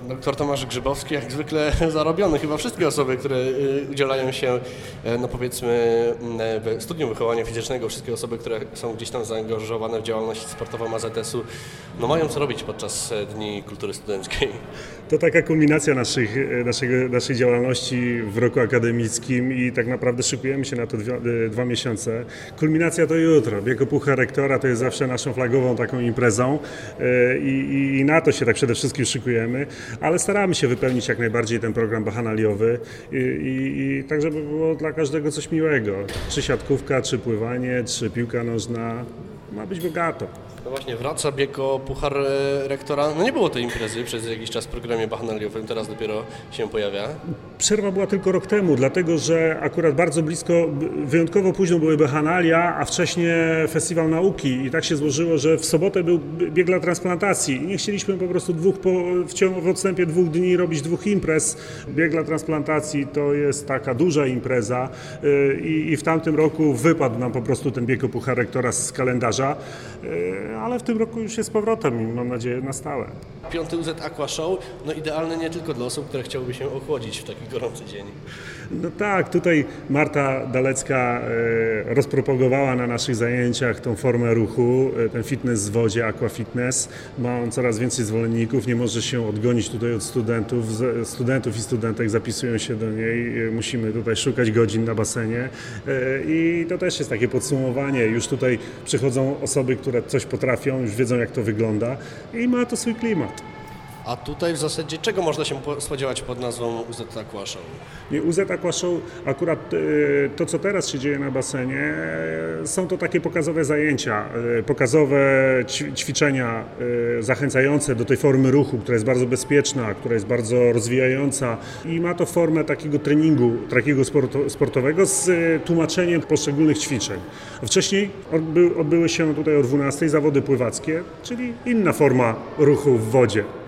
Doktor Tomasz Grzybowski, jak zwykle zarobiony. Chyba wszystkie osoby, które udzielają się, no powiedzmy, w studium wychowania fizycznego, wszystkie osoby, które są gdzieś tam zaangażowane w działalność sportową AZS-u, no mają co robić podczas Dni Kultury Studenckiej. To taka kulminacja naszej działalności w roku akademickim i tak naprawdę szykujemy się na to 2 miesiące. Kulminacja to jutro. Wielkopuchar Rektora to jest zawsze naszą flagową taką imprezą i na to się tak przede wszystkim szykujemy, ale staramy się wypełnić jak najbardziej ten program bacchanaliowy i tak, żeby było dla każdego coś miłego. Czy siatkówka, czy pływanie, czy piłka nożna. Ma być bogato. No właśnie, wraca bieg o Puchar Rektora. No nie było tej imprezy przez jakiś czas w programie bacchanaliowym, teraz dopiero się pojawia. Przerwa była tylko rok temu, dlatego że akurat bardzo blisko, wyjątkowo późno były bacchanalią, a wcześniej Festiwal Nauki i tak się złożyło, że w sobotę był bieg dla transplantacji i nie chcieliśmy po prostu w odstępie 2 dni robić 2 imprez. Bieg dla transplantacji to jest taka duża impreza i w tamtym roku wypadł nam po prostu ten bieg o Puchar Rektora z kalendarza, ale w tym roku już jest z powrotem i mam nadzieję na stałe. 5. UZ Aqua Show, no idealny nie tylko dla osób, które chciałyby się ochłodzić w taki gorący dzień. No tak, tutaj Marta Dalecka rozpropagowała na naszych zajęciach tą formę ruchu, ten fitness w wodzie, aqua fitness. Ma on coraz więcej zwolenników, nie może się odgonić tutaj od studentów i studentek zapisują się do niej. Musimy tutaj szukać godzin na basenie i to też jest takie podsumowanie. Już tutaj przychodzą osoby, które coś potrafią, już wiedzą jak to wygląda i ma to swój klimat. A tutaj w zasadzie czego można się spodziewać pod nazwą UZ Aqua Show? UZ Aqua Show, akurat to co teraz się dzieje na basenie, są to takie pokazowe zajęcia, pokazowe ćwiczenia zachęcające do tej formy ruchu, która jest bardzo bezpieczna, która jest bardzo rozwijająca i ma to formę takiego treningu, takiego sportowego z tłumaczeniem poszczególnych ćwiczeń. Wcześniej odbyły się tutaj o 12:00 zawody pływackie, czyli inna forma ruchu w wodzie.